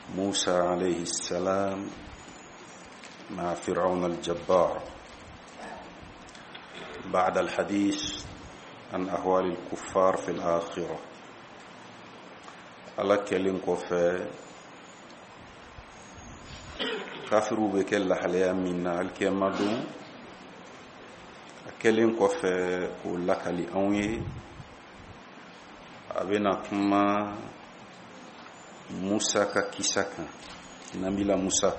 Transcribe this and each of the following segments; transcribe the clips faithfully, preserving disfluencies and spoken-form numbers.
موسى عليه السلام مع فرعون الجبار بعد الحديث عن أحوال الكفار في الآخرة. الله كلين كوفي كافروا بكل حليا من الكيمادو كلين كوفي كلك لأوي أبنا كما موسى كيساكا نبيلا موسى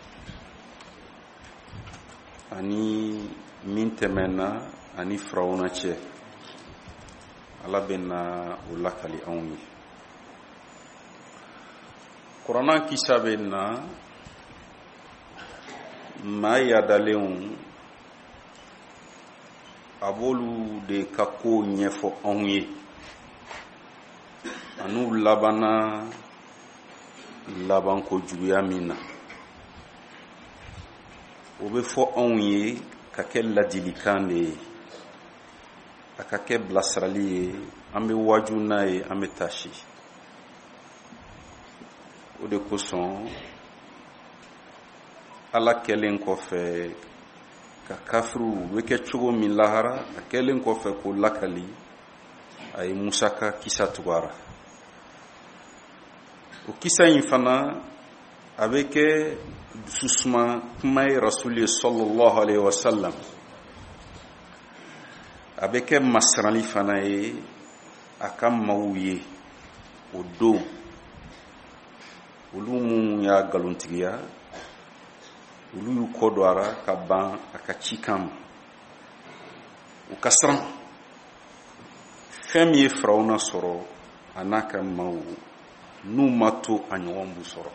ani min tɛmɛna ani firawuna cɛ ala bɛna o lakali anw ye. kuranna kisa bɛ na maa yadalenw a b'olu de ka ko ɲɛfɔ anw ye an'u labanna laban ko juguya min na o bɛ fɔ anw ye ka kɛ ladilikan de ye a ka kɛ bilasirali ye an bɛ waju n'a ye an bɛ taasi. o de kosɔn ala kɛlen kɔfɛ ka kafiru bɛ kɛ cogo min lahara a kɛlen kɔfɛ ko lakali a ye musa ka kisa tugara. o kisa in fana a bɛ kɛ dususuma kuma ye rasuli sallallahu alaihi wasallam. a bɛ kɛ masirali fana ye a ka maaw ye o don olu minnu y'a galontigiya olu y'u kɔdɔra ka ban a ka cikan ma. u ka siran fɛn min ye firawuna sɔrɔ a n'a ka maaw n'u ma to a ɲɔgɔn b'u sɔrɔ.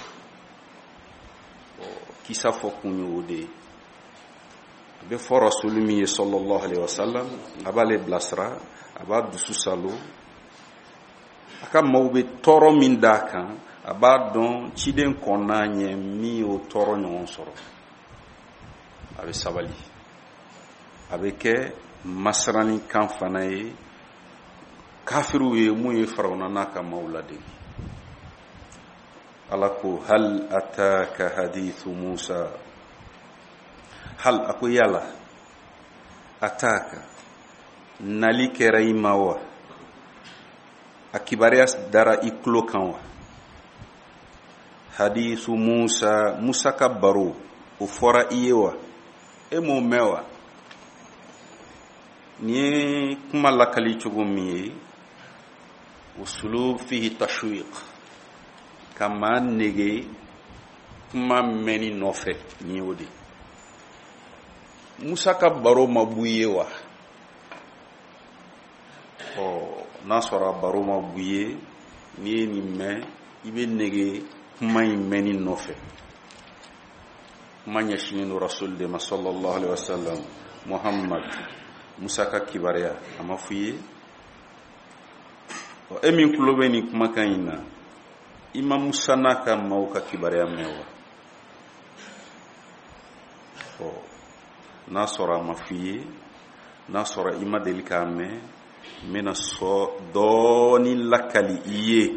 kisa fɔ kun ye o de ye a bɛ fɔ rasuli min ye sallallahu alaihi wasallam a b'ale bilasira a b'a dusu salo a ka maaw bɛ tɔɔrɔ min d'a kan a b'a dɔn ciden kɔnna ɲɛ min y'o tɔɔrɔ ɲɔgɔn sɔrɔ a bɛ sabali a bɛ kɛ masirani kan fana ye kafiriw ye mun ye firawuna n'a ka maaw ladege. ala ko hal ataka hadithu Musa, hal ako yala ataka nali kɛra i ma wa a kibariya dara i tulo kan wa hadithu Musa Musa ka baro o fɔra i ye wa e m'o mɛn wa. ni ye kuma lakali cogo min ye usulub fihi tashwiq kama nege kuma mɛnni nɔfɛ ni o de. Musa ka baro ma b'u ye wa ɔ n'a sɔrɔ baro ma b'u ye ni ye nin mɛn i bɛ nege kuma in mɛnni nɔfɛ. kuma ɲɛsinnen don rasul de ma sallallahu alaihi wasallam Muhammad Musa ka kibariya a ma f'i ye ɔ e min tulo bɛ nin kumakan in na i ma Musa n'a ka maaw ka kibariya mɛn wa. ɔ n'a sɔrɔ a ma f'i ye n'a sɔrɔ i ma deli k'a mɛn n bɛna sɔ dɔɔni lakali i ye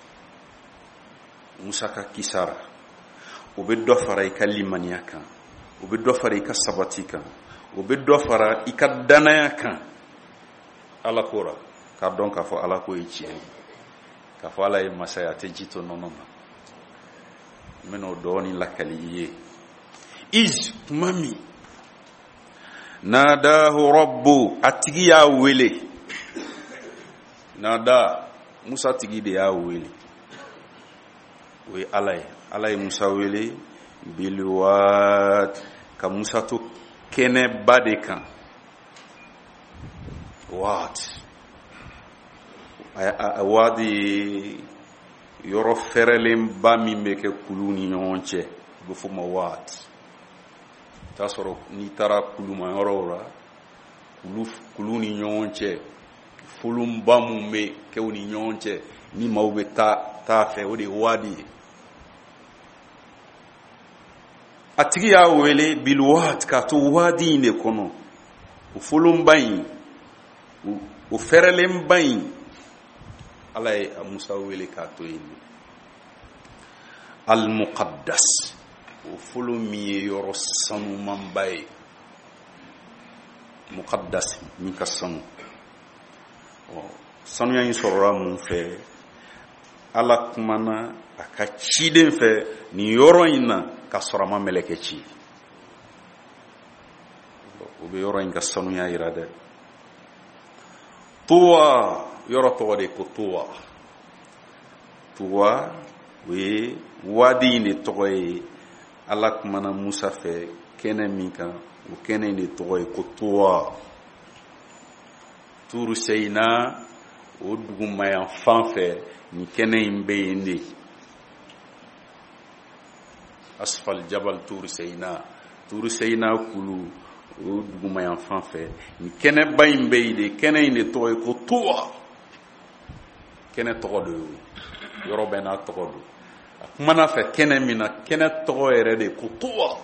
Musa ka kisa ra. o bɛ dɔ fara i ka limaniya kan o bɛ dɔ fara i ka sabati kan o bɛ dɔ fara i ka danaya kan ala ko ra k'a dɔn k'a fɔ ala ko ye tiɲɛ ye k'a fɔ ala ye masa ye a tɛ ji to nɔnɔ ma. n bɛna o dɔɔni lakali i ye. iz kuma min nadahu rabbu a tigi y'a wele. nada Musa tigi de y'a wele o ye ala ye. ala ye Musa wele bilwaad ka Musa to kɛnɛba de kan. waad a waad ye yɔrɔ fɛrɛlenba min bɛ kɛ kulu ni ɲɔgɔn cɛ u bɛ fɔ ma waad. t'a sɔrɔ n'i taara kuluma yɔrɔw la kulu kulu ni ɲɔgɔn cɛ folonba mun bɛ kɛ u ni ɲɔgɔn cɛ ni maaw bɛ taa taa fɛ o de ye waadi ye. a tigi y'a wele bilwaad k'a to waadi in de kɔnɔ o folonba in o fɛrɛlenba in ala ye Musa wele k'a to yen. al-muqaddas o folo min ye yɔrɔ sanumanba ye muqaddas min ka sanu sanuya in sɔrɔla mun fɛ ala kumana a ka ciden fɛ nin yɔrɔ in na ka sɔrɔ a ma mɛlɛkɛ ci o bɛ yɔrɔ in ka sanuya yira dɛ tuwa yɔrɔ tɔgɔ de ko tuwa tuwa o ye wadi in de tɔgɔ ye ala kumana musa fɛ kɛnɛ min kan o kɛnɛ in de tɔgɔ ye ko tuwa turu seyina o dugumayan fan fɛ ni kɛnɛ in bɛ yen de asfal jabal turu seyina turu seyina kulu o dugumayan fan fɛ ni kɛnɛba in bɛ yen de kɛnɛ in de tɔgɔ ye ko tuwa kɛnɛ tɔgɔ do yɔrɔ bɛɛ n'a tɔgɔ do a kumana fɛ kɛnɛ min na kɛnɛ tɔgɔ yɛrɛ de ko tuwa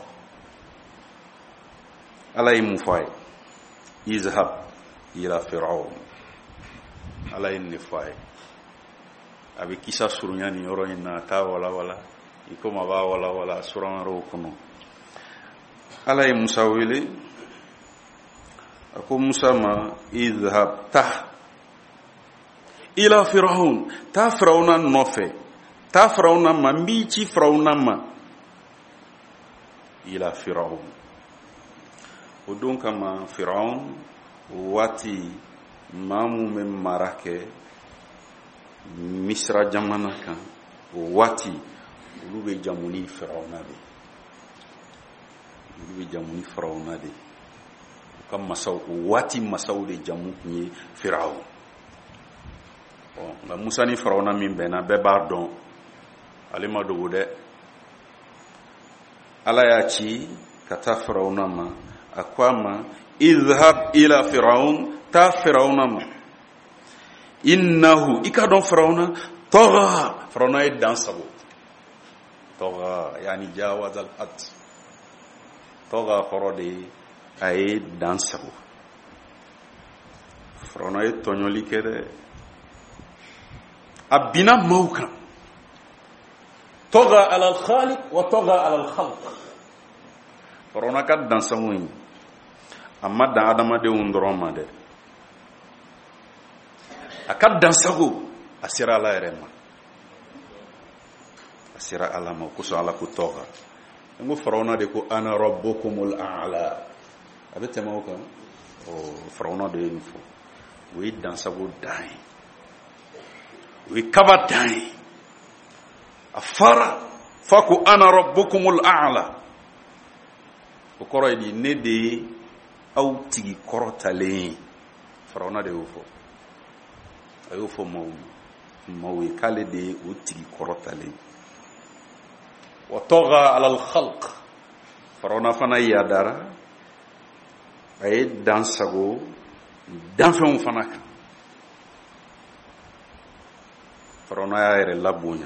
ala ye mun fɔ a ye izhab ila fir'aun ala ye nin fɔ a ye a bɛ kisa surunya nin yɔrɔ in na k'a walawala i komi a b'a walawala suran wɛrɛw kɔnɔ ala ye musa wele a ko musa ma izhab ta ila fir'aun ta fir'auna nɔfɛ ta fir'auna ma n b'i ci fir'auna ma ila fir'aun o don kama fir'aun waati maa mun bɛ mara kɛ misra jamana kan o waati olu bɛ jamu ni fir'auna de olu bɛ jamu ni fir'auna de o ka masaw o waati masaw de jamu tun ye fir'aun nka musa ni fir'auna min bɛnna bɛɛ b'a dɔn ale ma dogo dɛ ala y'a ci ka taa fir'auna ma a ko a ma izhab ila fir'aun ta fir'auna ma innahu i ka dɔn fir'auna tɔgɔ fir'auna ye dan sago tɔgɔ yani jawaza al-had tɔgɔ kɔrɔ de a ye dan sago fir'auna ye tɔɲɔli kɛ dɛ a bina maaw kan tɔgɔ ala al-khaliq wa tɔgɔ ala al-khalq fir'auna ka dan sago in a ma dan adamadenw dɔrɔn ma dɛ a ka dansago a sera ala yɛrɛ ma a sera ala ma kosɔn ala ko tɔgɔ n ko firawuna de ko ana rabbukumul a'la a bɛ tɛmɛ o kan firawuna de ye nin fɔ o ye dansago dan ye o ye kaba dan ye a fara fa ko ana rabbukumul a'la o kɔrɔ ye di ne de ye aw tigi kɔrɔtalen ye firawuna de y'o fɔ a y'o fɔ maaw maaw ye k'ale de ye o tigi kɔrɔtalen wa tɔgɔ ala al-khalq firawuna fana yadara a ye dansago danfɛnw fana kan firawuna y'a yɛrɛ labonya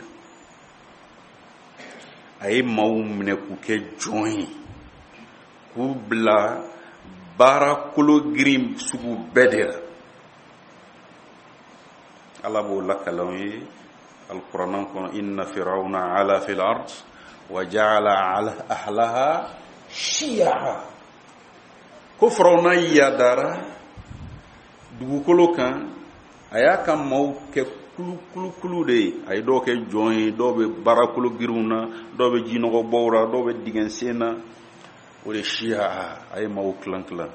a ye maaw minɛ k'u kɛ jɔn ye k'u bila baara kolo girin sugu bɛɛ de la ala b'o lakalanw ye alkuranɛ kɔnɔ inna firawuna ala fil ard wa ja'ala ahlaha shi'a ko firawuna yadara dugukolo kan a y'a ka maaw kɛ kulu-kulu de ye a ye dɔw kɛ jɔn ye dɔw bɛ baara kolo girinw na dɔw bɛ jinɔgɔbɔw la dɔw bɛ digɛnsen na o de shi'a a ye maaw tilan tilan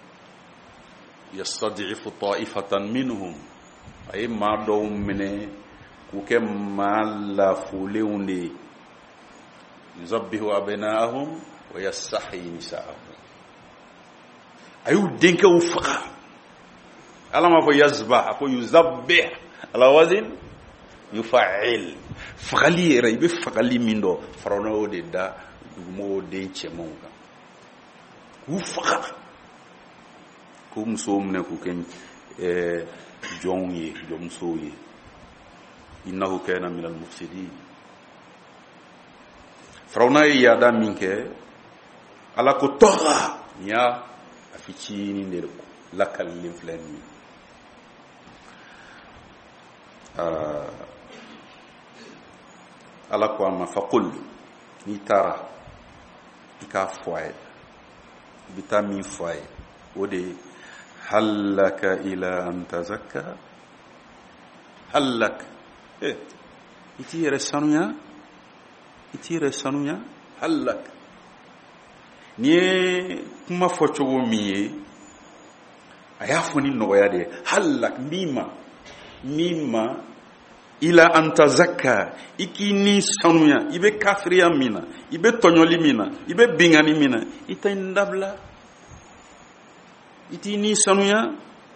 yastad'ifu ta'ifatan minhum a ye maa dɔw minɛ k'u kɛ maa lafolenw de ye yuzabbihu abna'ahum wa yastahyi nisa'ahum a y'u denkɛw faga ala ma fɔ yazbah a ko yuzabbih ala wazin yufa'il fagali yɛrɛ i bɛ fagali min dɔn firawuna y'o de da dugumɔgɔw den cɛmanw kan k'u faga k'u musow minɛ k'u kɛ ɛɛ jɔnw ye jɔnmusow ye innahu kana minal mufsidin firawuna ye yaada min kɛ ala ko tɔgɔ nin y'a a fitinin de lakalilen filɛ nin ye ala ko ama faqul ni tara ka foye bita min foye ode halaka ila an tazakka halak eh iti resanunya iti resanunya halak ni kuma fo cogo miye aya foni noya de halak mima mima ila an tazakka ikini sanunya ibe kafriya mina ibe tonyoli mina ibe bingani mina ita ndabla iti ni sanunya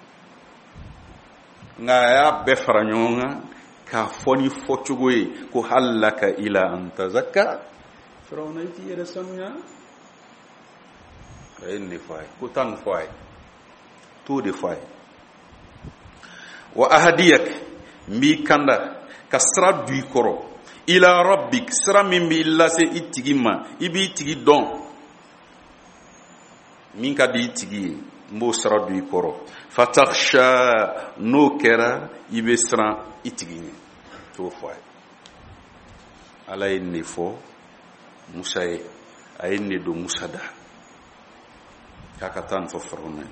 nga ya be faranyonga ka foni fochugoy ko halaka ila an tazakka firawna iti yere sanunya ayni fay ko tan fay tout de fay wa ahadiyak mi kanda kasra du koro ila rabbik sra min bi lase itigima ibi tigi don min ka di tigi mbo sra du koro fatakhsha no kera ibe sra itigini to fay alay ni fo musa ay ni do musada kakatan fo frone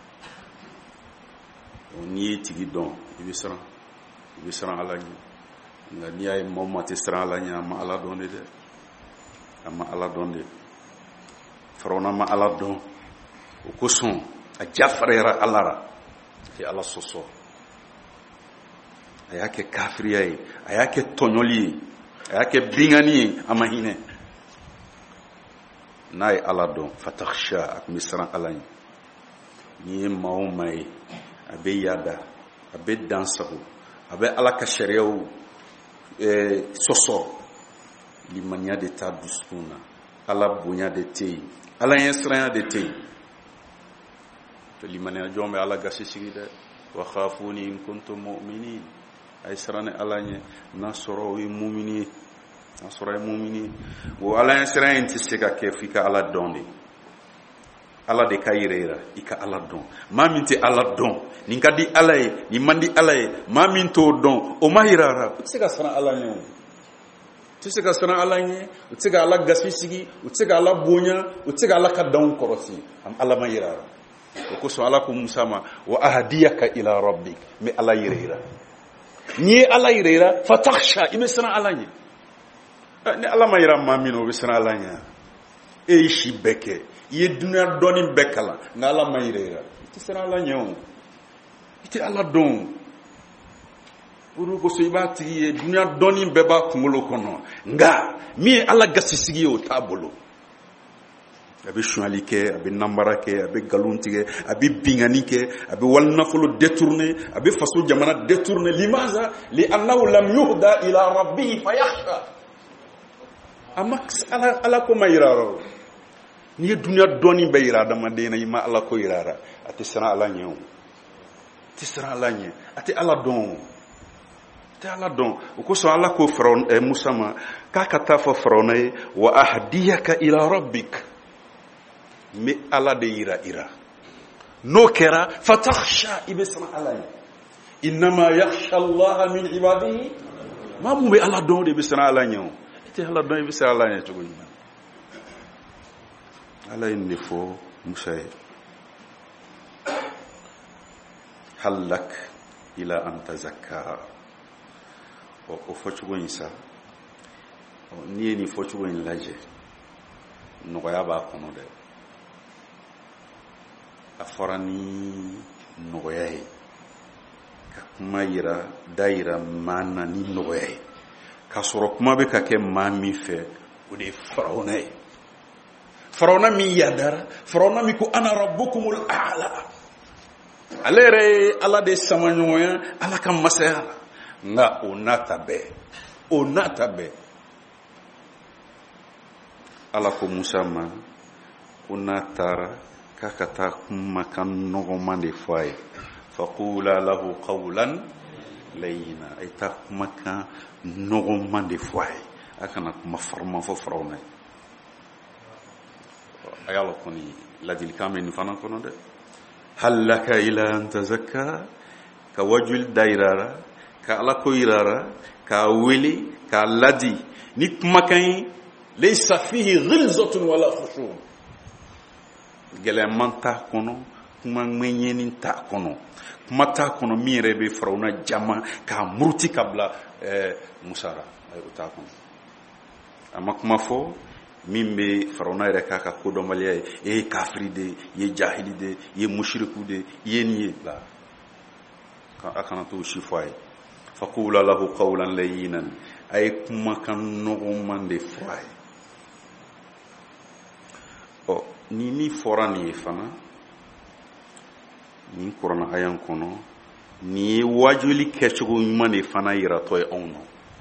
oni tigi don ibe sra ibe sra alani nga ni ay momati sra alani ma ala donde de ama ala donde frona ma ala don o koson a jafrera alara fi ala soso ayake kafriyai ayake tonyoli ayake bingani amahine nay ala don fatakhsha ak misran alani ni maumai abe yada abe dansahu abe ala ka shari'u eh soso limanya de ta duskuna ala bunya de te ala yesra de te to limanya jombe ala gasi sigida wa khafuni in kuntum mu'minin ay sarane ala nye nasoro wi mu'mini nasoro mu'mini wo ala yesra en tisika ke fika ala donde ala de kayirera ika ala don maminte ala don ninka di alaye ni mandi alaye maminto don o mahirara utsika sana ala nyo utsika sana ala nye utsika ala gasisigi utsika ala bonya utsika ala ka don korosi am ala mahirara ko so ala ko musama wa ahdiyaka ila rabbik mi ala yirera ni ala yirera fatakhsha ibe sana ala nye ni ala mahira mamino be sana ala nya e shi beke ye dunya doni bekala ngala mayirera ti sera la nyon ti ala don uru ko so ibati ye dunya doni beba kumulo kono nga mi ala gasisigi o tabolo abi shwalike abi nambarake abi galuntige abi binganike abi walnafulu détourner abi fasu jamana détourner limaza li annahu lam yuhda ila rabbih fayakhsha amax ala ala ko mayiraro ni dunya doni be irada madina yima ala ko irara ati sara ala nyew ti sara ala nye ati ala don ti ala don ko so ala ko fron e musama ka kata fo frone wa ahdiyaka ila rabbik mi ala de ira ira no kera fatakhsha ibsara ala inma yakhsha Allah min ibadihi ma mu be ala don de bisara ala nyew ti ala don bisara ala nye to ko ala inni fo musay halak ila an tazakka o ko fochugo insa o ni ni fochugo in laje no ya ba kono de aforani no yayi ka kuma yira daira mana ni no yayi ka soro kuma be ka ke mami fe o de faronay farona mi yadara farona mi ko ana rabbukumul a'la alere ala de samanyoya ala kam masaya nga onata be onata be ala ko musa ma onatara kakata makan no mande fay faqula lahu qawlan layina ayta makan no mande fay akana kuma farma fo farona ayalo koni ladil kamen fana kono de halaka ila an tazakka ka wajul dairara ka ala ko irara ka wili ka ladi ni kumakan laysa fihi ghilzatun wala khushu' gɛlɛman t'a kɔnɔ kuma ŋmɛɲɛni t'a kɔnɔ kuma t'a kɔnɔ min yɛrɛ bɛ Firawuna jama k'a muruti ka bila ɛɛ Musa la o t'a kɔnɔ a ma kuma fɔ min bɛ Firawuna yɛrɛ k'a ka kodɔnbaliya ye e ye kafiri de ye i ye jahili de ye i ye mushriku de i ye nin ye la a kana t'o si fɔ a ye faqula lahu qawlan layyinan a ye kumakan nɔgɔman de fɔ a ye ɔ ni min fɔra nin ye fana nin kuranna ayan kɔnɔ nin ye wajuli kɛcogo ɲuman de fana yiratɔ ye anw na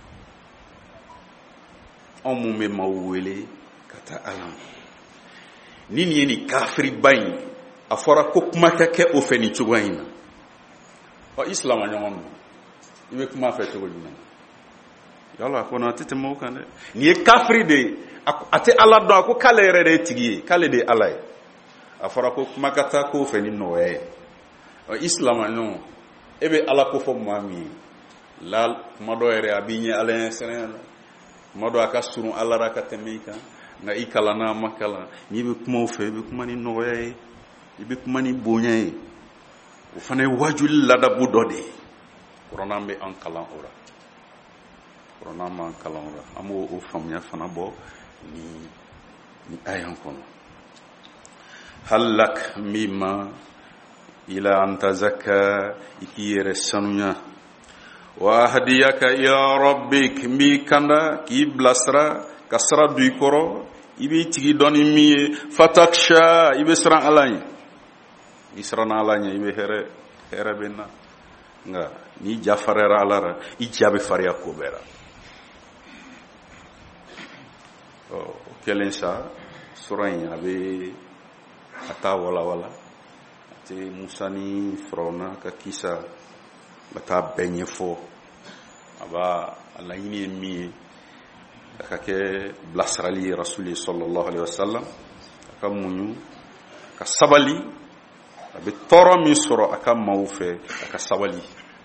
anw mun bɛ maaw wele ka taa Ala ma ni nin ye nin kafiriba in a fɔra ko kuma ka kɛ o fɛ nin cogoya in na ɔ i silama ɲɔgɔn ma i bɛ kuma fɛ cogo jumɛn yala ko na a tɛ tɛmɛ o kan dɛ nin ye kafiri de ye a tɛ Ala dɔn a ko k'ale yɛrɛ de ye tigi ye k'ale de ye Ala ye a fɔra ko kuma ka taa k'o fɛ ni nɔgɔya ye ɔ i silama ɲɔgɔn e bɛ Ala ko fɔ maa min ye la kuma dɔ yɛrɛ a b'i ɲɛ Ala ɲɛ sɛnɛ na kuma dɔ a ka surun Ala la ka tɛmɛ i kan nka i kalan n'a ma kalan n'i bɛ kuma o fɛ i bɛ kuma ni nɔgɔya ye i bɛ kuma ni bonya ye o fana ye wajuli ladabu dɔ de ye kuranna bɛ an kalan o la kuranna b'an kalan o la an b'o o faamuya fana bɔ ni ni ayan kɔnɔ halak mimma ila an tazakka i k'i yɛrɛ sanuya wa ahdiyaka ila rabbik n b'i kanda k'i bilasira ka sira don i kɔrɔ i b'i tigi dɔn ni min ye fataksha i bɛ siran Ala ɲɛ n'i siranna Ala ɲɛ i bɛ hɛrɛ hɛrɛ bɛ na nka n'i ja fariyara Ala la i ja bɛ fariya ko bɛɛ la ɔ o kɛlen sa sura in a bɛ a t'a walawala a tɛ Musa ni Firawuna ka kisa a t'a bɛɛ ɲɛfɔ a b'a a laɲini ye min ye a ka kɛ bilasirali ye Rasuli sallallahu alaihi wasallam a ka muɲu ka sabali a bɛ tɔɔrɔ min sɔrɔ a ka maaw fɛ a ka sabali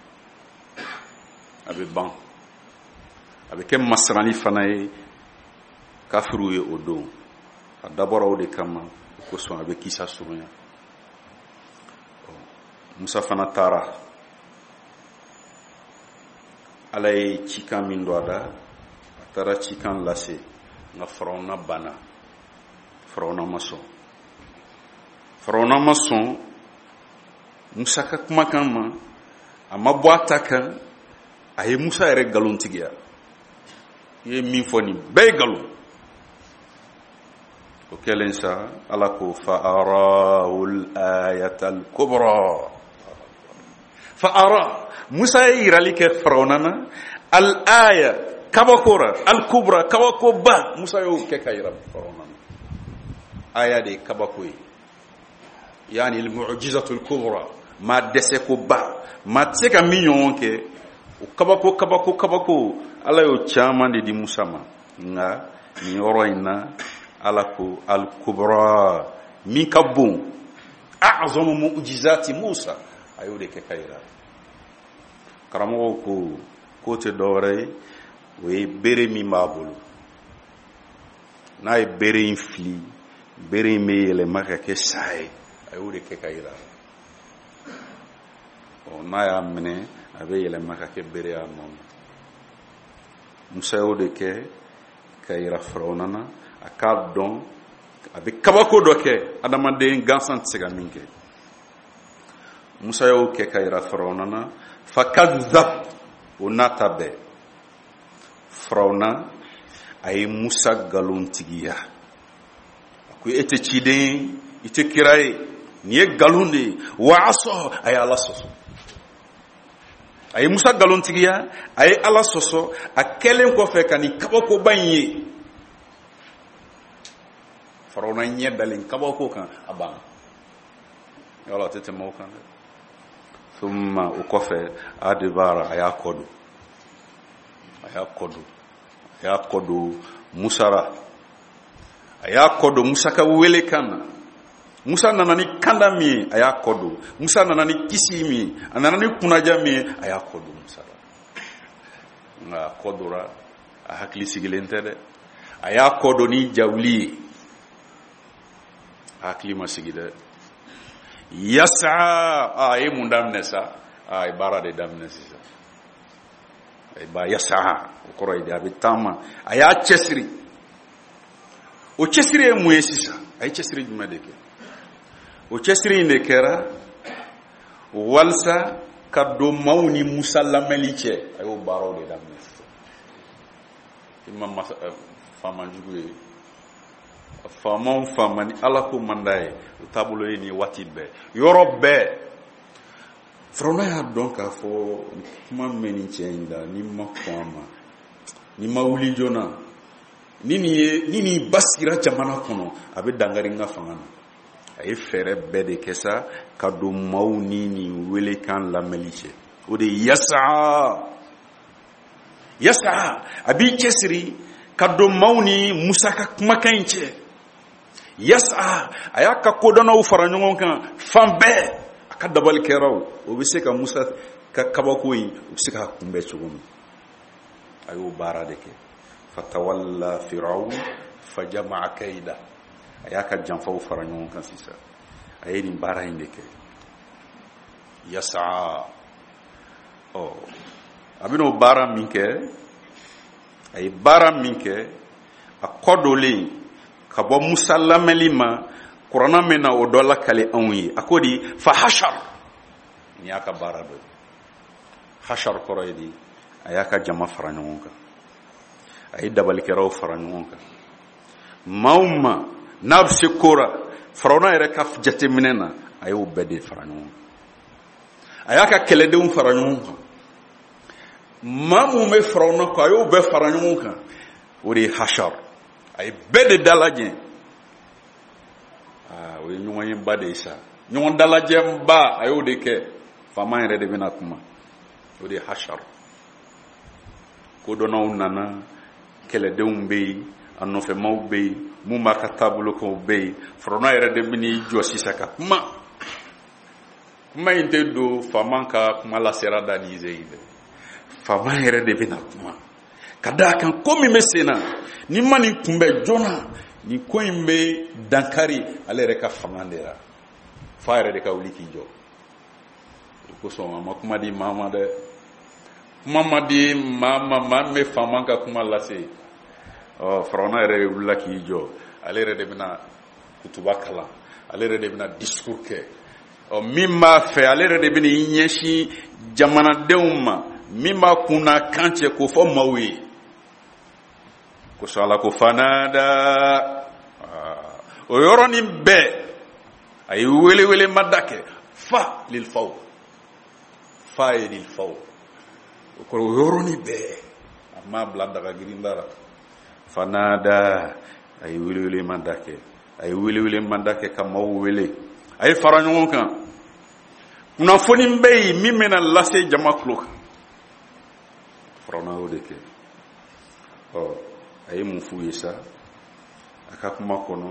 a bɛ ban a bɛ kɛ masirani fana ye kafiriw ye o don a dabɔra o de kama o kosɔn a bɛ kisa surunya Musa fana taara Ala ye cikan min don a da a taara cikan lase nka Firawuna banna Firawuna ma sɔn Firawuna ma sɔn Musa ka kumakan ma a ma bɔ a ta kan a ye Musa yɛrɛ nkalontigiya i ye min fɔ nin bɛɛ ye nkalon o kɛlen sa Ala ko fa arahul ayatal kubra fa ara Musa ye yirali kɛ Firawuna na al aya kabakora al kubra kabakoba Musa y'o kɛ ka yira Firawuna na aya de kabako ye yani al mu'jizatul kubra ma dɛsɛ ko ba ma tɛ se ka min ɲɔgɔn kɛ o kabako kabako kabako Ala y'o caman de di Musa ma nka nin yɔrɔ in na Ala ko al kubra min ka bon a'zamu mu'jizati Musa a y'o de kɛ ka yira karamɔgɔw ko k'o tɛ dɔwɛrɛ ye o ye bere min b'a bolo n'a ye bere in fili bere in bɛ yɛlɛma ka kɛ sa ye a y'o de kɛ ka yira ɔ n'a y'a minɛ a bɛ yɛlɛma ka kɛ bere y'a nɔ na Musa y'o de kɛ ka yira Firawuna na a k'a dɔn a bɛ kabako dɔ kɛ adamaden gansan tɛ se ka min kɛ Musa y'o kɛ ka yira Firawuna na fakadzab o n'a ta bɛɛ Firawuna a ye Musa nkalontigiya a ko e tɛ ciden ye i tɛ kira ye nin ye nkalon de ye wa asɔ a ye Ala sɔsɔ a ye Musa nkalontigiya a ye Ala sɔsɔ a kɛlen kɔfɛ ka nin kabakoba in ye Firawuna ɲɛ dalen kabako kan a banna yala a tɛ tɛmɛ o kan dɛ thumma o kɔfɛ adibara a y'a kɔ don a y'a kɔ don a y'a kɔ don Musa ra a y'a kɔ don Musa ka wele kan na Musa nana ni kanda min ye a y'a kɔ don Musa nana ni kisi min ye a nana ni kunnaja min ye a y'a kɔ don Musa ra nka a kɔ dora a hakili sigilen tɛ dɛ a y'a kɔdɔ ni jawuli ye a hakili ma sigi dɛ yasa a ye mun daminɛ sa a ye baara de daminɛ sisan a ye ba yasa o kɔrɔ ye de a bɛ taama a y'a cɛsiri o cɛsiri ye mun ye sisan a ye cɛsiri jumɛn de kɛ o cɛsiri in de kɛra walasa ka don maaw ni Musa lamɛnli cɛ a y'o baaraw de daminɛ sisan i ma faama jugu ye faamaw faama ni Ala ko man d'a ye o taabolo ye nin waati bɛɛ yɔrɔ bɛɛ Firawuna y'a dɔn k'a fɔ kuma min bɛ nin cɛ in da ni ma kɔn a ma ni ma wuli joona ni nin ye ni nin basigira jamana kɔnɔ a bɛ dankari n ka fanga na a ye fɛɛrɛ bɛɛ de kɛ sa ka don maaw ni nin welekan lamɛnli cɛ o de yasa yasa a b'i cɛsiri ka don maaw ni Musa ka kumakan in cɛ yasa a y'a ka kodɔnnaw fara ɲɔgɔn kan fan bɛɛ a ka dabalikɛlaw o bɛ se ka Musa ka kabako in o bɛ se ka kunbɛn cogo min a y'o baara de kɛ fatawalla Firaun fajama'a kayda a y'a ka janfaw fara ɲɔgɔn kan sisan a ye nin baara in de kɛ yasa ɔ a bɛna o baara min kɛ a ye baara min kɛ a kɔ dolen ka bɔ Musa lamɛnli ma kuranna min na o dɔ lakale anw ye a ko di fa hashar nin y'a ka baara dɔ hashar kɔrɔ ye di a y'a ka jama fara ɲɔgɔn kan a ye dabalikɛlaw fara ɲɔgɔn kan maa o maa n'a bɛ se kora Firawuna yɛrɛ ka jateminɛ na a y'o bɛɛ de fara ɲɔgɔn kan a y'a ka kɛlɛdenw fara ɲɔgɔn kan maa mun bɛ Firawuna kɔ a y'o bɛɛ fara ɲɔgɔn kan o de ye hashar a ye bɛɛ de dalajɛ aa o ye ɲɔgɔn ye ba de ye sa ɲɔgɔn dalajɛ ba a y'o de kɛ faama yɛrɛ de bɛna kuma o de ye hashar kodɔnnaw nana kɛlɛdenw bɛ yen a nɔfɛmaw bɛ yen mun b'a ka taabolo kan o bɛ yen Firawuna yɛrɛ de bɛn'i jɔ sisan ka kuma kuma in tɛ don faama ka kuma lasera da ni ze ye dɛ faama yɛrɛ de bɛna kuma ka d'a kan ko min bɛ sen na ni ma nin kunbɛn joona nin ko in bɛ dankari ale yɛrɛ ka fanga de la fa yɛrɛ de ka wuli k'i jɔ o kosɔn a ma kuma di maa ma dɛ kuma ma di maa ma maa min bɛ faama ka kuma lase ɔ Firawuna yɛrɛ wulila k'i jɔ ale yɛrɛ de bɛna kutuba kalan ale yɛrɛ de bɛna discours kɛ ɔ min b'a fɛ ale yɛrɛ de bɛna i ɲɛsin jamanadenw ma min b'a kun n'a kan cɛ k'o fɔ maaw ye kosɔn Ala ko fanada o yɔrɔnin bɛɛ a ye welewele mada kɛ fa lil faw fa ye lil faw o kɔrɔ o yɔrɔnin bɛɛ a ma bila daga girinda la fanada a ye welewele mada kɛ a ye welewele mada kɛ ka maaw wele a ye fara ɲɔgɔn kan kunnafoni bɛ yen min bɛna lase jama tulo kan Firawuna y'o de kɛ ɔ a ye mun f'u ye sa a ka kuma kɔnɔ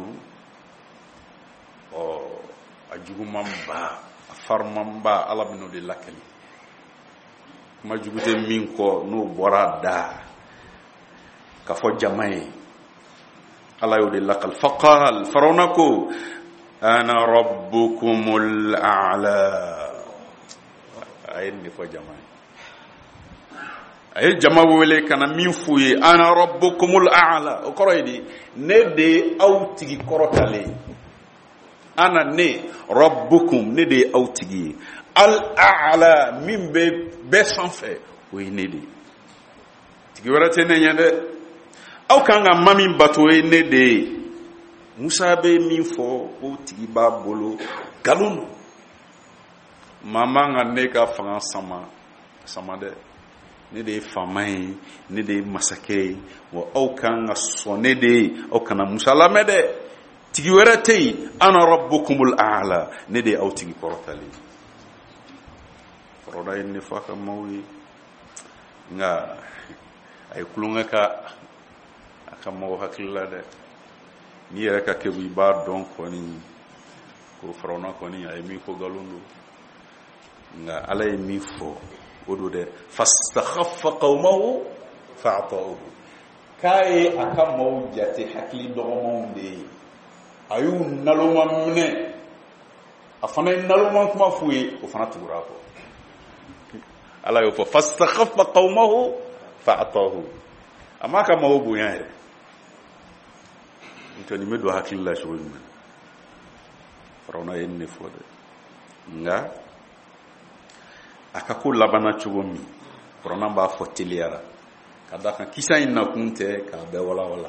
ɔ a juguman ba a fariman ba Ala bɛn'o de lakali kuma jugu tɛ min kɔ n'o bɔra da ka fɔ jama ye Ala y'o de lakali faqal Firawuna ko ana rabbukumul a'la a ye nin de fɔ jama ye a ye jama wele kana min f'u ye ana rabbukumul a'la o kɔrɔ ye di ne de ye aw tigi kɔrɔtalen ana ne rabbukum ne de ye aw tigi ye al a'la min bɛ bɛɛ sanfɛ o ye ne de ye tigi wɛrɛ tɛ ne ɲɛ dɛ aw kan ka ma min bato ye ne de ye Musa bɛ min fɔ o tigi b'a bolo nkalon don maa man ka ne ka fanga sama sama dɛ ne de ye faama ye ne de ye masakɛ ye wa aw kan ka sɔn ne de ye aw kana Musa lamɛn dɛ tigi wɛrɛ tɛ yen ana rabbukumul a'la ne de ye aw tigi kɔrɔtalen Firawuna ye ne fɔ a ka maaw ye nka a ye tulonkɛ ka a ka maaw hakili la dɛ n'i yɛrɛ ka kɛbu i b'a dɔn kɔni ko Firawuna kɔni a ye min fɔ nkalon don nka Ala ye min fɔ o do dɛ fastakhaffa qawmahu fa'ata'uhu kaye aka maw jate hakili dɔgɔmanw de ye a y'u naloma minɛ a fana ye naloma kuma f'u ye o fana tugura kɔ ala y'o fɔ fastakhaffa qawmahu fa'atahu a m'a ka maw bonya yɛrɛ nka nin bɛ don hakili la cogo jumɛn Firawuna ye nin de fɔ dɛ nka a ka ko labana cogo min Firawuna b'a fɔ teliyara ka da kan kisa in nakun tɛ k'a bɛɛ walawala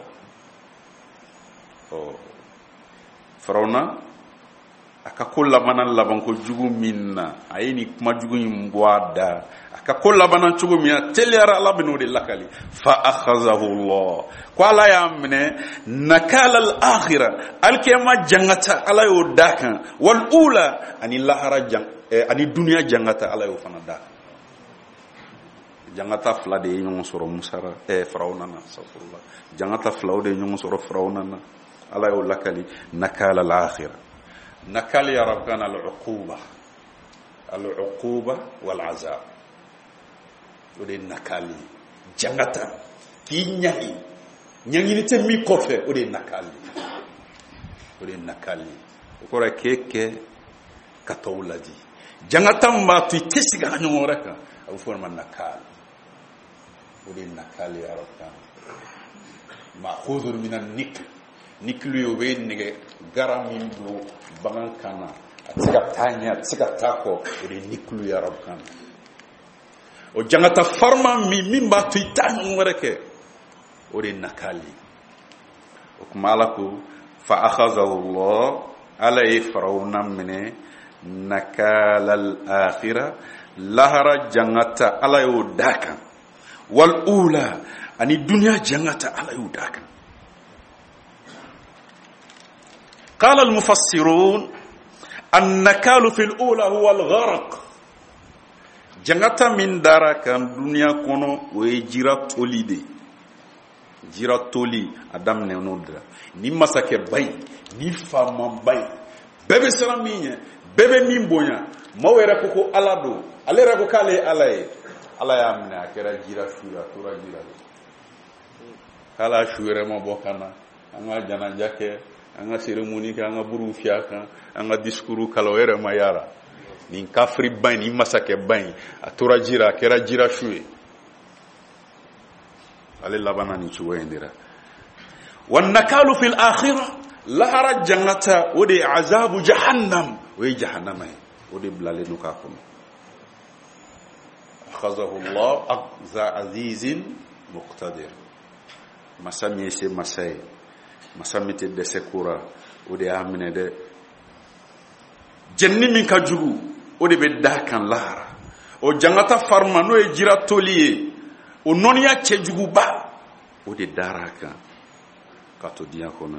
ɔ Firawuna a ka ko labana laban ko jugu min na a ye nin kuma jugu in bɔ a da a ka ko labana cogo min na teliyara Ala bɛn'o de lakali fa akhazahu Allah ko Ala y'a minɛ nakala al-akhira alikiyama jangata Ala y'o da kan wal ula ani lahara jang ani duniya jangata Ala y'o fana da jangata fila de ye ɲɔgɔn sɔrɔ Musa eh Firawuna na safurula jangata filaw de ye ɲɔgɔn sɔrɔ Firawuna na Ala y'o lakali nakala al-akhira nakali ya rabbana al-uquba al-uquba wal azab o de nakali jangata ki nyahi nyangini te mi kɔfɛ o de nakali o de nakali o kɔrɔ keke ka tɔw ladi jangata m'a to i tɛ sigi a ɲɔgɔn wɛrɛ kan a bɛ fɔ ma nakali o de nakali ya rabbana ma'khudun min an-nikl niklu yo be nege gara min do bagan kana a tɛ se ka taa ɲɛ a tɛ se ka taa kɔ o de niklu ya rabbana o jangata farma min min b'a to i t'a ɲɔgɔn wɛrɛ kɛ o de nakali o kuma Ala ko fa akhazahu Allah Ala ye Firawuna minɛ nakala al-akhira lahara jangata Ala y'o da kan wal ula ani duniya jangata Ala y'o da kan قال المفسرون النكال في الأولى هو الغرق jangata min dara kan duniya kɔnɔ o ye jira toli de jira toli a daminɛ n'o dira ni masakɛ ba in ni faama ba in bɛɛ bɛ siran min ɲɛ bɛɛ bɛ min bonya maaw yɛrɛ ko ko Ala don ale yɛrɛ ko k'ale ye Ala ye Ala y'a minɛ a kɛra jira su ye a tora jira la k'ala su yɛrɛ ma bɔ kan na an ka janaja kɛ an ka cérémonie kɛ an ka buruw fiyɛ a kan an ka discours kala o yɛrɛ ma yara nin kafiri ba in nin masakɛ ba in a tora jira a kɛra jira su ye ale labana ni cogo in dira wan nakalu fil akhirah lahara jangata o de azabu jahannam o ye jahannama ye o de bilalen no k'a kɔnɔ akhazahu Allah akhza azizin muqtadir masa min ye se masa ye masa min tɛ dɛsɛ ko ra o de y'a minɛ dɛ jenni min ka jugu o de bɛ da kan lahara o jangata farima n'o ye jira toli ye o nɔniya cɛjuguba o de dara kan ka to diɲɛ kɔnɔ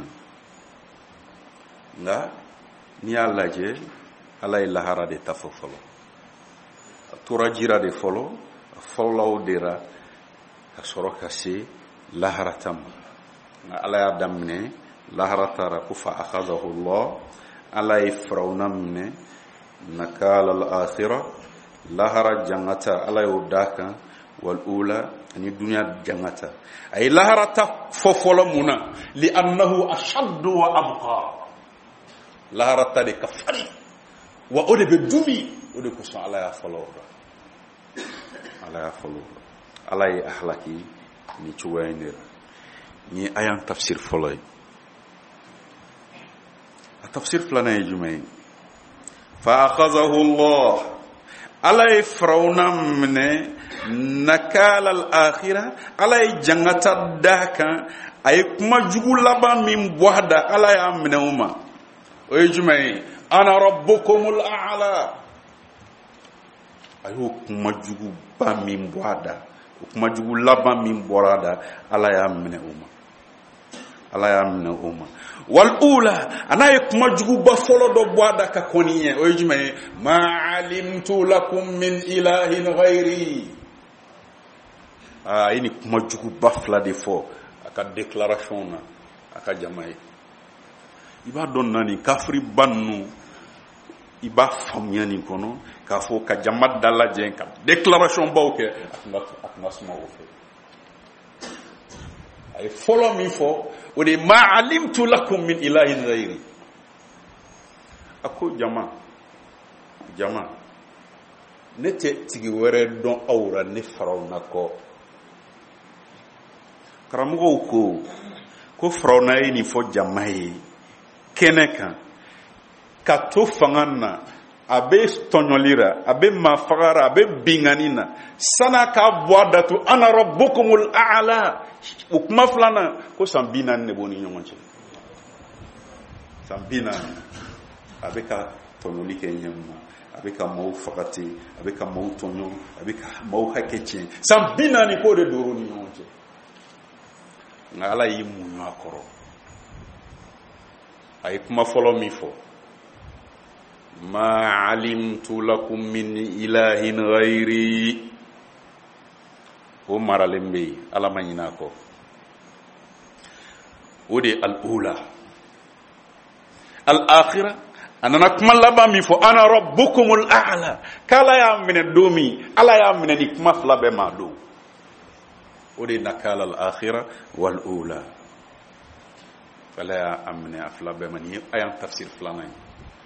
nka n'i y'a lajɛ Ala ye lahara de ta fɔ fɔlɔ a tora jira de fɔlɔ a fɔlɔlaw dera ka sɔrɔ ka se lahara ta ma nka Ala y'a daminɛ lahara taara ko fa akhazahu Allah Ala ye Firawuna minɛ nakala al-akhira lahara jangata Ala y'o da kan wal ula ani duniya jangata ay lahara ta fɔ fɔlɔ mun na li annahu ashaddu wa abqa lahara ta de ka fari wa o de bɛ dumi o de kosɔn Ala y'a fɔlɔ o la Ala y'a fɔlɔ o la Ala ye ahlaki ni cogoya in de la ni ayan tafsir fɔlɔ ye a tafsir filanan ye jumɛn ye fa akhazahu Allah Ala ye Firawuna minɛ nakala al-akhira Ala ye jangata da kan a ye kuma jugu laban min bɔ a da Ala y'a minɛ o ma o ye jumɛn ye ana rabbukumul a'la a y'o kuma jugu ba min bɔ a da o kuma jugu laban min bɔra a da Ala y'a minɛ o ma Ala y'a minɛ o ma wal ula ana ye kuma juguba fɔlɔ dɔ bɔ a da ka kɔni ye o ye jumɛn ye ma alimtu lakum min ilahin ghairi a ye ni kuma juguba fila de fɔ a ka déclaration na a ka jama ye i b'a dɔn nani kafiri ba ninnu i b'a faamuya nin kɔnɔ k'a fɔ ka jama dalajɛ ka déclaration baw kɛ a tun ka suma o fɛ ay folo min fo o de ma alimtu lakum min ilahin ghayri ako jama jama ne te tigi wɛrɛ dɔn awra ne Firawuna kɔ karamɔgɔw ko ko Firawuna ye nin fɔ jama ye kɛnɛ kan ka to fanga na a bɛ tɔɲɔli la a bɛ maafaga la a bɛ bingani na sana k'a bɔ a da to ana rabbukumul a'la o kuma filanan ko san bi naani de b'o ni ɲɔgɔn cɛ san bi naani a bɛ ka tɔɲɔli kɛ ɲɛma a bɛ ka maaw faga ten a bɛ ka maaw tɔɲɔ a bɛ ka maaw hakɛ tiɲɛ san bi naani k'o de dor'o ni ɲɔgɔn cɛ nka Ala y'i muɲu a kɔrɔ a ye kuma fɔlɔ min fɔ ma alimtu lakum min ilahin ghayri o maralen bɛ yen Ala ma ɲinɛ a kɔ o de al-ula al-akhira a nana kuma laban min fɔ ana rabbukumul a'la k'Ala y'a minɛ don min Ala y'a minɛ ni kuma fila bɛɛ ma don o de nakala al-akhira wal-ula Ala y'a minɛ a fila bɛɛ ma ni a y'an tafsir filanan ye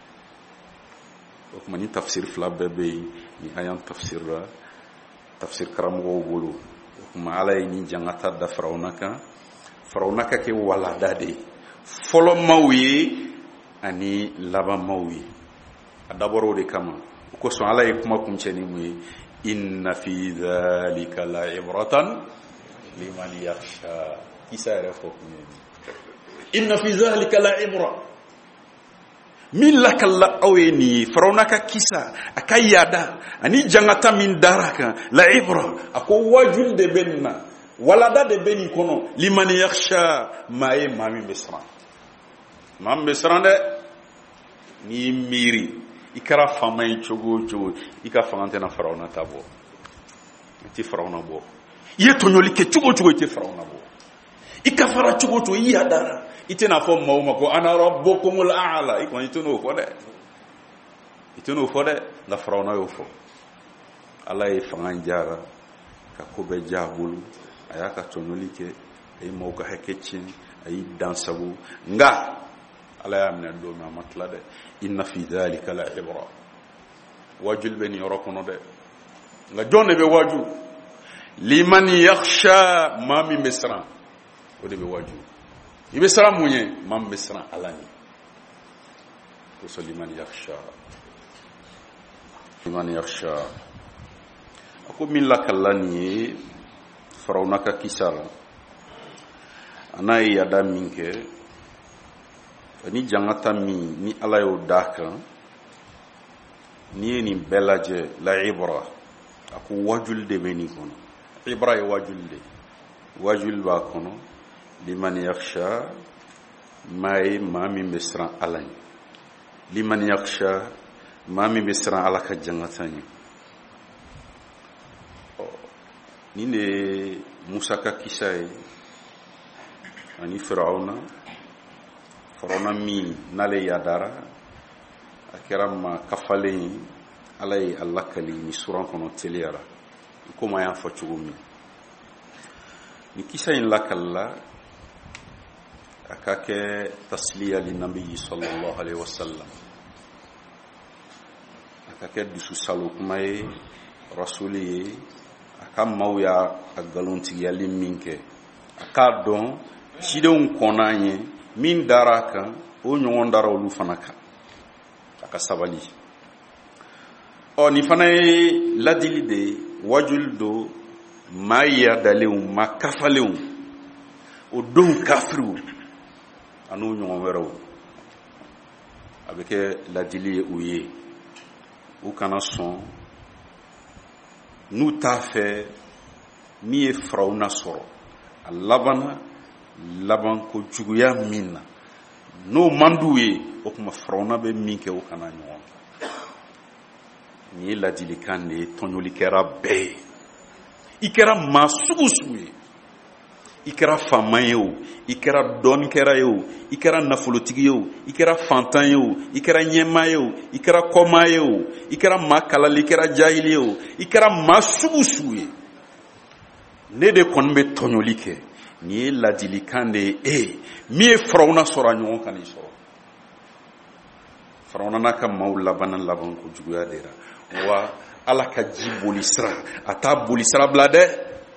o kuma ni tafsir fila bɛɛ bɛ yen ni a y'an tafsir la tafsir karamɔgɔw bolo o kuma Ala ye ni jangata da Firawuna kan Firawuna ka kɛ walada de fɔlɔ maaw ye ani laban maaw ye a dabɔra o de kama o kosɔn Ala ye kuma kuncɛ ni mun ye inna fi dhalika la'ibratan liman yakhsha kisa yɛrɛ fɔ kun ye inna fi dhalika la'ibra min lakalla aw ye nin ye Firawuna ka kisa a ka yaada ani jangata min dara kan la'ibra a ko wajul de bɛ nin na walada de bɛ nin kɔnɔ liman yakhsha maa ye maa min bɛ siran maa min bɛ siran dɛ n'i miiri i kɛra faama ye cogo o cogo i ka fanga tɛna Firawuna ta bɔ i tɛ Firawuna bɔ i ye tɔɲɔli kɛ cogo o cogo i tɛ Firawuna bɔ i ka fara cogo o cogo i yaadara i tɛna fɔ maaw ma ko ana rabbukumul a'la i kɔni i tɛ n'o fɔ dɛ i tɛ n'o fɔ dɛ nka Firawuna y'o fɔ Ala ye fanga jara ka ko bɛɛ diya a bolo a y'a ka tɔɲɔli kɛ a ye maaw ka hakɛ tiɲɛ a y'i dansago nka Ala y'a minɛ don min a ma tila dɛ inna fi dhalika la'ibra wajul bɛ nin yɔrɔ kɔnɔ dɛ nka jɔn de bɛ waju liman yakhsha maa min bɛ siran o de bɛ waju i bɛ siran mun ye maa min bɛ siran Ala ye ko so liman yakhsha liman yakhsha a ko min lakala nin ye Firawuna ka kisa la a n'a ye yaada min kɛ ni jangata min ni Ala y'o d'a kan n'i ye nin bɛɛ lajɛ la'ibra a ko wajul de bɛ nin kɔnɔ ibra ye wajul de wajul b'a kɔnɔ liman yakhsha maa ye maa min bɛ siran Ala ye liman yakhsha maa min bɛ siran Ala ka jangata ye nin de ye Musa ka kisa ye ani Firawuna Firawuna min n'ale yaadara a kɛra maa kafalen ye Ala ye a lakali ni suran kɔnɔ teliyara komi a y'a fɔ cogo min ni kisa in lakalila a ka kɛ tasliya li nabiyyi sallallahu alaihi wasallam a ka kɛ dusu salo kuma ye rasuli ye a ka maaw y'a a nkalontigiyali min kɛ a k'a dɔn cidenw kɔnna ye min dara a kan o ɲɔgɔn dara olu fana kan a ka sabali ɔ nin fana ye ladili de ye wajul do maa yadalenw maa kafalenw o denw kafiriw an'u ɲɔgɔn wɛrɛw a bɛ kɛ ladili ye u ye u kana sɔn n'u t'a fɛ min ye Firawuna sɔrɔ a labanna laban ko juguya min na n'o man d'u ye o tuma Firawuna bɛ min kɛ o kana ɲɔgɔn nin ye ladilikan de ye tɔɲɔlikɛla bɛɛ ye i kɛra maa sugu sugu ye i kɛra faama ye o i kɛra dɔɔnikɛla ye o i kɛra nafolotigi ye o i kɛra fantan ye o i kɛra ɲɛmaa ye o i kɛra kɔmaa ye o i kɛra maa kalali i kɛra jahili ye o i kɛra maa sugu sugu ye ne de kɔni bɛ tɔɲɔli kɛ ni ye ladilikan de ye e min ye Firawuna sɔrɔ a ɲɔgɔn ka n'i sɔrɔ. Firawuna n'a ka maaw labanna laban ko juguya de la wa Ala ka ji boli sira a t'a boli sira bila dɛ.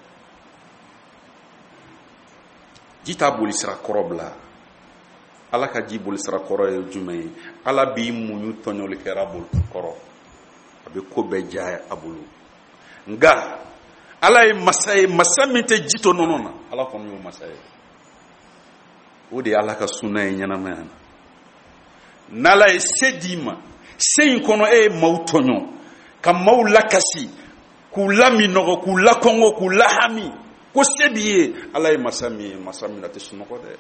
Ji t'a boli sira kɔrɔ bila. Ala ka ji boli sira kɔrɔ ye jumɛn ye? Ala b'i muɲu tɔɲɔli kɛra bolo kɔrɔ a bɛ ko bɛɛ diya a bolo. Nka Ala ye masa ye masa min tɛ ji to nɔnɔ na. Ala kɔni y'o masa ye. O de ye Ala ka sunna ye ɲɛnamaya na. N'Ala ye se d'i ma se in kɔnɔ e ye maaw tɔɲɔ ka maaw lakasi k'u laminɔgɔ k'u lakɔngɔ k'u lahami ko se b'i ye. Ala ye masa min ye masa min na tɛ sunɔgɔ dɛ.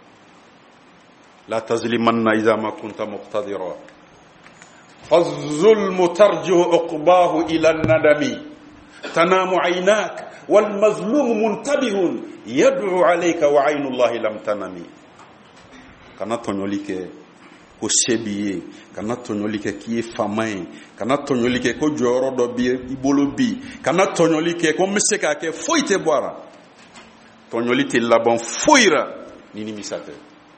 La tazlimanna idha ma kunta muqtadira faz-zulmu tarji'u uqbahu ila an-nadami tanamu 'aynak wal mazlumu muntabihun yad'u 'alayka wa 'aynu Allahi lam tanami. Kana tɔɲɔli kɛ ko se b'i ye, kana tɔɲɔli kɛ k'i ye faama ye, kana tɔɲɔli kɛ ko jɔyɔrɔ dɔ b'i i bolo bi, kana tɔɲɔli kɛ ko n bɛ se k'a kɛ foyi tɛ bɔ a la. Tɔɲɔli tɛ laban foyi ra ni nimisa tɛ.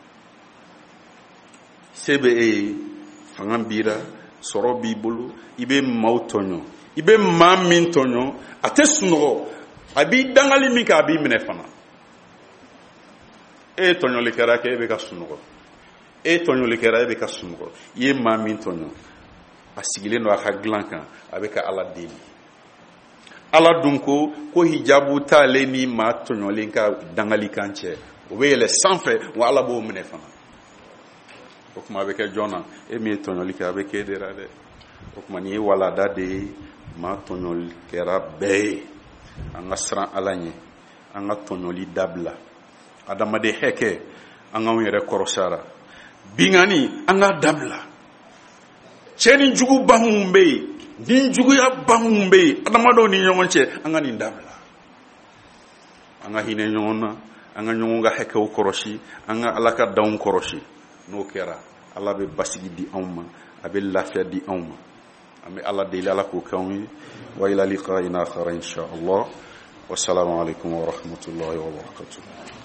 Se bɛ e ye, fanga b'i ra, sɔrɔ b'i bolo, i bɛ maaw tɔɲɔ, i bɛ maa min tɔɲɔ, a tɛ sunɔgɔ, a b'i dangali min kɛ a b'i minɛ fana. E ye tɔɲɔli kɛra kɛ e bɛ ka sunɔgɔ. E tɔɲɔli kɛra e bɛ ka sunɔgɔ. I ye maa min tɔɲɔ, a sigilen don a ka dilan kan, a bɛ ka Ala deli. Ala dun ko ko hijabu t'ale ni maa tɔɲɔlen ka dangali kan cɛ. O bɛ yɛlɛ sanfɛ wa Ala b'o minɛ fana. O kuma a bɛ kɛ jɔn na? E min ye tɔɲɔli kɛ a bɛ k'e de la dɛ. O kuma nin ye walada de ye maa tɔɲɔli kɛra bɛɛ ye. An ka siran Ala ɲɛ, an ka tɔɲɔli dabila. Adamaden hɛkɛ an k'anw yɛrɛ kɔrɔsara. Bingani an ka dabila. Cɛ ni juguba mun bɛ yen, ni juguya ba mun bɛ yen, adamadenw ni ɲɔgɔn cɛ an ka nin dabila. An ka hinɛ ɲɔgɔn na, an ka ɲɔgɔn ka hakɛw kɔrɔsi, an ka Ala ka danw kɔrɔsi. N'o kɛra Ala bɛ basigi di anw ma, a bɛ lafiya di anw ma. An bɛ Ala deli Ala k'o kɛ anw ye. Wa ila liqa'ina akhara insha Allah. Wassalamu alaikum wa rahmatullahi wa barakatuh.